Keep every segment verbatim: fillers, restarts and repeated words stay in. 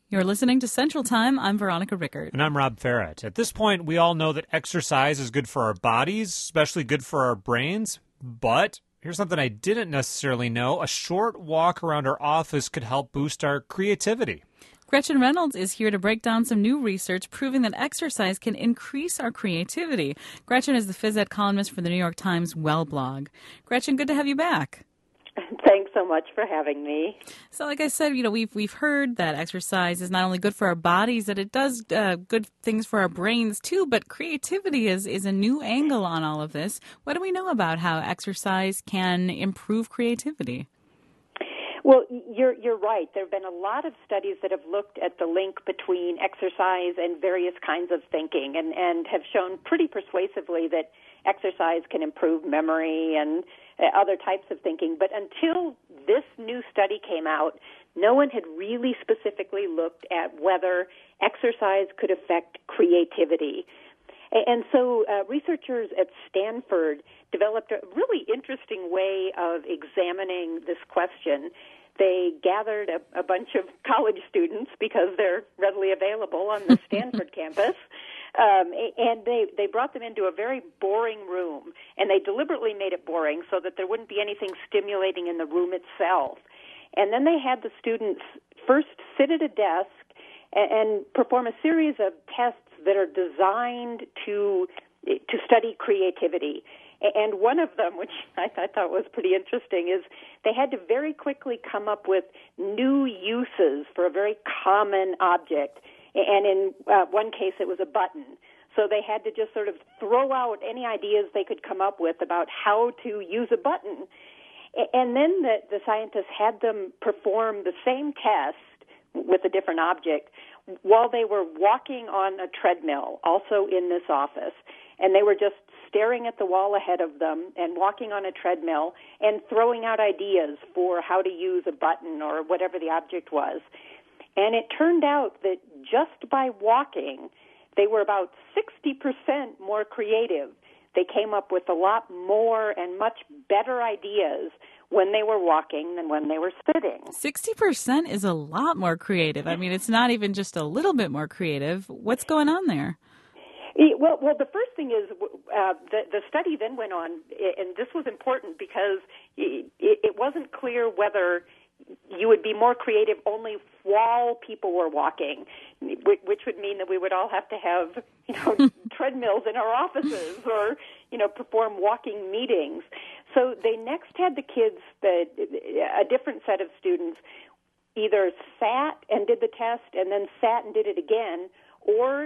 You're listening to Central Time. I'm Veronica Rickert. And I'm Rob Farrett. At this point, we all know that exercise is good for our bodies, especially good for our brains. But here's something I didn't necessarily know. A short walk around our office could help boost our creativity. Gretchen Reynolds is here to break down some new research proving that exercise can increase our creativity. Gretchen is the phys ed columnist for the New York Times Well blog. Gretchen, good to have you back. Thanks so much for having me. So like I said, you know, we've we've heard that exercise is not only good for our bodies, that it does uh, good things for our brains too, but creativity is, is a new angle on all of this. What do we know about how exercise can improve creativity? Well, you're you're right. There have been a lot of studies that have looked at the link between exercise and various kinds of thinking and, and have shown pretty persuasively that exercise can improve memory and other types of thinking. But until this new study came out, no one had really specifically looked at whether exercise could affect creativity. And so uh, researchers at Stanford developed a really interesting way of examining this question. They gathered a, a bunch of college students because they're readily available on the Stanford campus. Um, and they, they brought them into a very boring room, and they deliberately made it boring so that there wouldn't be anything stimulating in the room itself. And then they had the students first sit at a desk and, and perform a series of tests that are designed to to study creativity. And one of them, which I, I thought was pretty interesting, is they had to very quickly come up with new uses for a very common object. And in uh, one case, it was a button. So they had to just sort of throw out any ideas they could come up with about how to use a button. And then the, the scientists had them perform the same test with a different object while they were walking on a treadmill, also in this office. And they were just staring at the wall ahead of them and walking on a treadmill and throwing out ideas for how to use a button or whatever the object was. And it turned out that just by walking, they were about sixty percent more creative. They came up with a lot more and much better ideas when they were walking than when they were sitting. sixty percent is a lot more creative. I mean, it's not even just a little bit more creative. What's going on there? Well, well, the first thing is uh, the, the study then went on, and this was important because it, it wasn't clear whether you would be more creative only while people were walking, which would mean that we would all have to have, you know, treadmills in our offices or, you know, perform walking meetings. So they next had the kids, the, a different set of students, either sat and did the test and then sat and did it again, or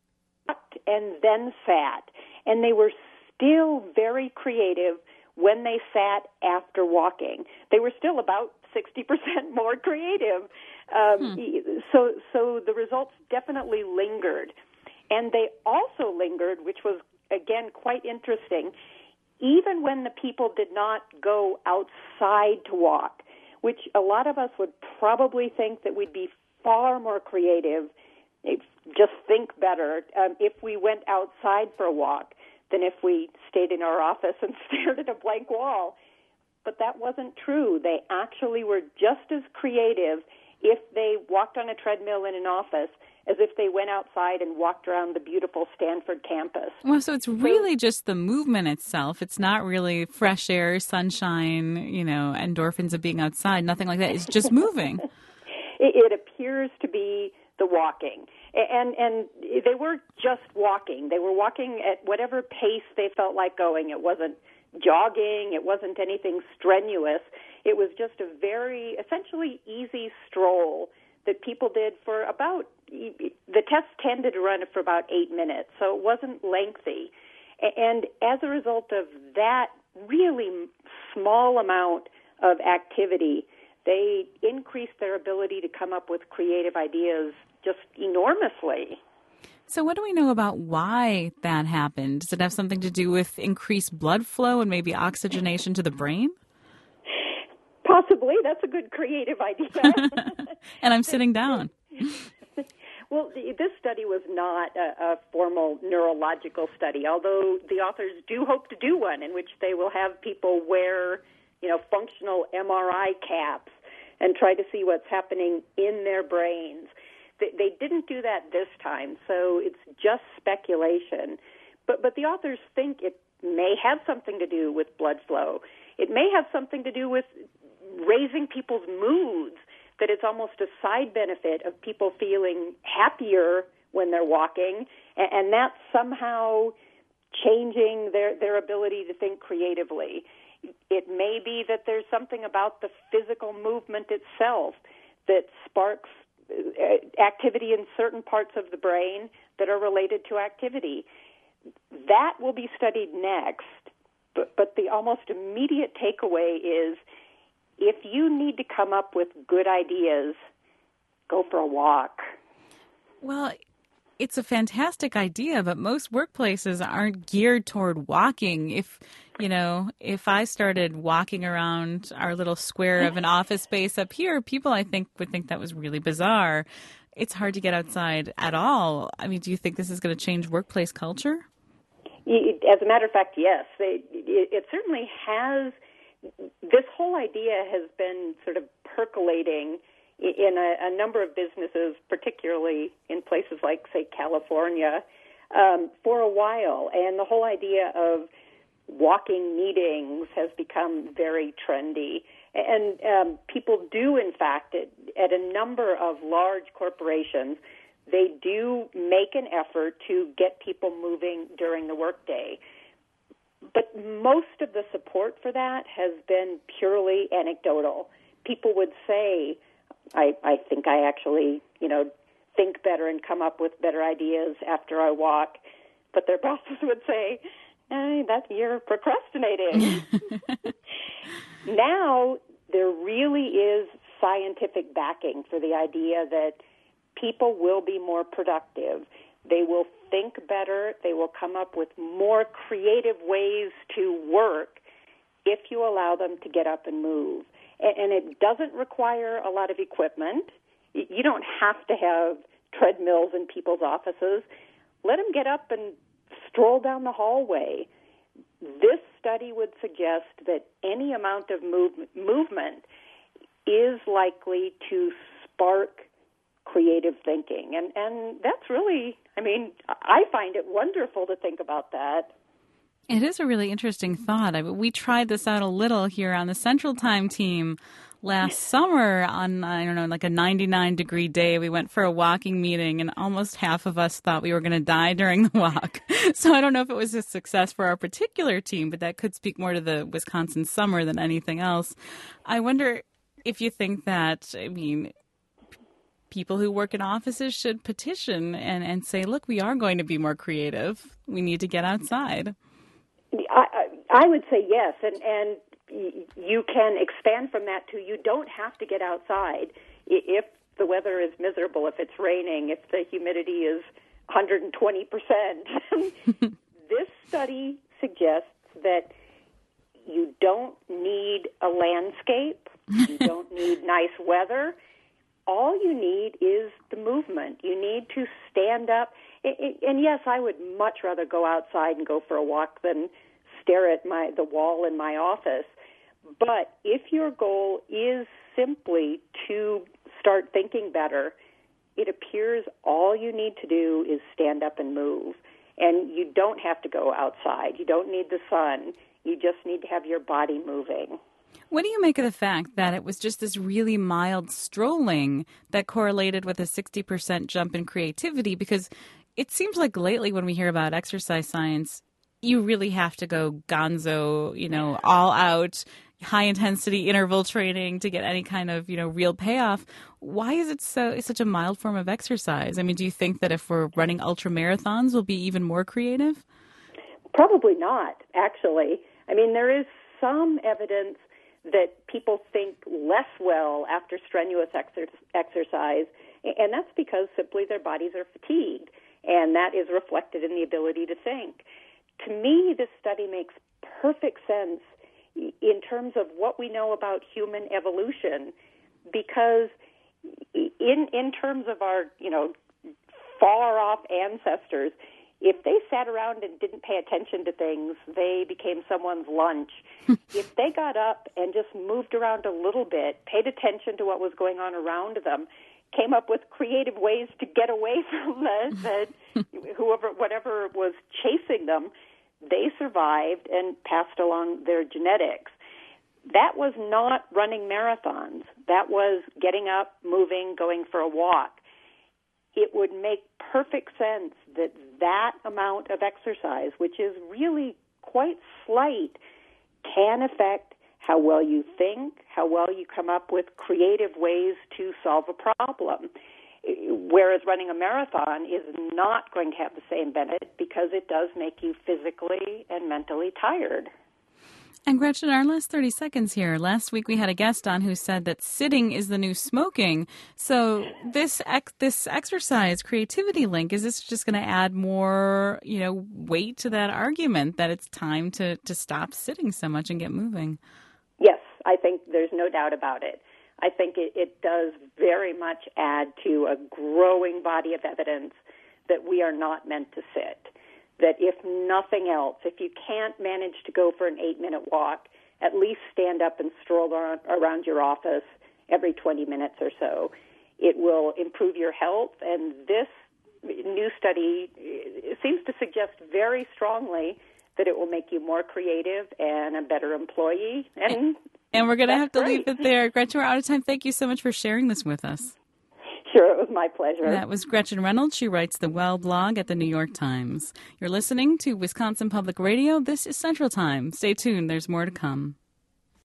and then sat. And they were still very creative when they sat after walking. They were still about sixty percent more creative. Um, hmm. So so the results definitely lingered. And they also lingered, which was, again, quite interesting, even when the people did not go outside to walk, which a lot of us would probably think that we'd be far more creative, just think better, um, if we went outside for a walk than if we stayed in our office and stared at a blank wall. But that wasn't true. They actually were just as creative if they walked on a treadmill in an office as if they went outside and walked around the beautiful Stanford campus. Well, so it's really so, just the movement itself. It's not really fresh air, sunshine, you know, endorphins of being outside, nothing like that. It's just moving. it, it appears to be the walking. And and they weren't just walking. They were walking at whatever pace they felt like going. It wasn't jogging. It wasn't anything strenuous. It was just a very, essentially easy stroll that people did for about, the test tended to run for about eight minutes, so it wasn't lengthy. And as a result of that really small amount of activity, they increased their ability to come up with creative ideas just enormously. So what do we know about why that happened? Does it have something to do with increased blood flow and maybe oxygenation to the brain? Possibly. That's a good creative idea. And I'm sitting down. Well, this study was not a, a formal neurological study, although the authors do hope to do one in which they will have people wear, you know, functional M R I caps and try to see what's happening in their brains. They, they didn't do that this time, so it's just speculation. But but the authors think it may have something to do with blood flow. It may have something to do with raising people's moods, that it's almost a side benefit of people feeling happier when they're walking, and, and that's somehow changing their, their ability to think creatively. It may be that there's something about the physical movement itself that sparks activity in certain parts of the brain that are related to activity. That will be studied next, but, but the almost immediate takeaway is if you need to come up with good ideas, go for a walk. Well, it's a fantastic idea, but most workplaces aren't geared toward walking. If, you know, if I started walking around our little square of an office space up here, people, I think, would think that was really bizarre. It's hard to get outside at all. I mean, do you think this is going to change workplace culture? As a matter of fact, yes. It, it, it certainly has. This whole idea has been sort of percolating in a, a number of businesses, particularly in places like, say, California, um, for a while. And the whole idea of walking meetings has become very trendy. And um, people do, in fact, at, at a number of large corporations, they do make an effort to get people moving during the workday. But most of the support for that has been purely anecdotal. People would say, I, I think I actually, you know, think better and come up with better ideas after I walk. But their bosses would say, hey, that you're procrastinating. Now there really is scientific backing for the idea that people will be more productive. They will think better. They will come up with more creative ways to work if you allow them to get up and move. And it doesn't require a lot of equipment. You don't have to have treadmills in people's offices. Let them get up and stroll down the hallway. This study would suggest that any amount of move, movement is likely to spark creative thinking. And, and that's really, I mean, I find it wonderful to think about that. It is a really interesting thought. I mean, we tried this out a little here on the Central Time team last summer on, I don't know, like a ninety-nine degree day. We went for a walking meeting, and almost half of us thought we were going to die during the walk. So I don't know if it was a success for our particular team, but that could speak more to the Wisconsin summer than anything else. I wonder if you think that, I mean, people who work in offices should petition and, and say, look, we are going to be more creative. We need to get outside. I, I would say yes, and, and you can expand from that to you don't have to get outside if the weather is miserable, if it's raining, if the humidity is one hundred twenty percent. This study suggests that you don't need a landscape, you don't need nice weather. All you need is the movement. You need to stand up. And yes, I would much rather go outside and go for a walk than stare at my the wall in my office. But if your goal is simply to start thinking better, it appears all you need to do is stand up and move. And you don't have to go outside. You don't need the sun. You just need to have your body moving. What do you make of the fact that it was just this really mild strolling that correlated with a sixty percent jump in creativity? Because it seems like lately when we hear about exercise science, you really have to go gonzo, you know, all out, high-intensity interval training to get any kind of, you know, real payoff. Why is it so it's such a mild form of exercise? I mean, do you think that if we're running ultra marathons, we'll be even more creative? Probably not, actually. I mean, there is some evidence that people think less well after strenuous exer- exercise, and that's because simply their bodies are fatigued, and that is reflected in the ability to think. To me, this study makes perfect sense in terms of what we know about human evolution, because in in terms of our, you know, far-off ancestors, if they sat around and didn't pay attention to things, they became someone's lunch. If they got up and just moved around a little bit, paid attention to what was going on around them, came up with creative ways to get away from the, the whoever, whatever was chasing them. They survived and passed along their genetics. That was not running marathons. That was getting up, moving, going for a walk. It would make perfect sense that that amount of exercise, which is really quite slight, can affect how well you think, how well you come up with creative ways to solve a problem. Whereas running a marathon is not going to have the same benefit because it does make you physically and mentally tired. And Gretchen, our last thirty seconds here. Last week we had a guest on who said that sitting is the new smoking. So this ex- this exercise creativity link, is this just going to add more, you know, weight to that argument that it's time to, to stop sitting so much and get moving? Yes, I think there's no doubt about it. I think it, it does very much add to a growing body of evidence that we are not meant to sit. That if nothing else, if you can't manage to go for an eight-minute walk, at least stand up and stroll around, around your office every twenty minutes or so. It will improve your health, and this new study seems to suggest very strongly that it will make you more creative and a better employee. And, and we're going to have to great. leave it there. Gretchen, we're out of time. Thank you so much for sharing this with us. Sure, it was my pleasure. That was Gretchen Reynolds. She writes the Well blog at the New York Times. You're listening to Wisconsin Public Radio. This is Central Time. Stay tuned. There's more to come.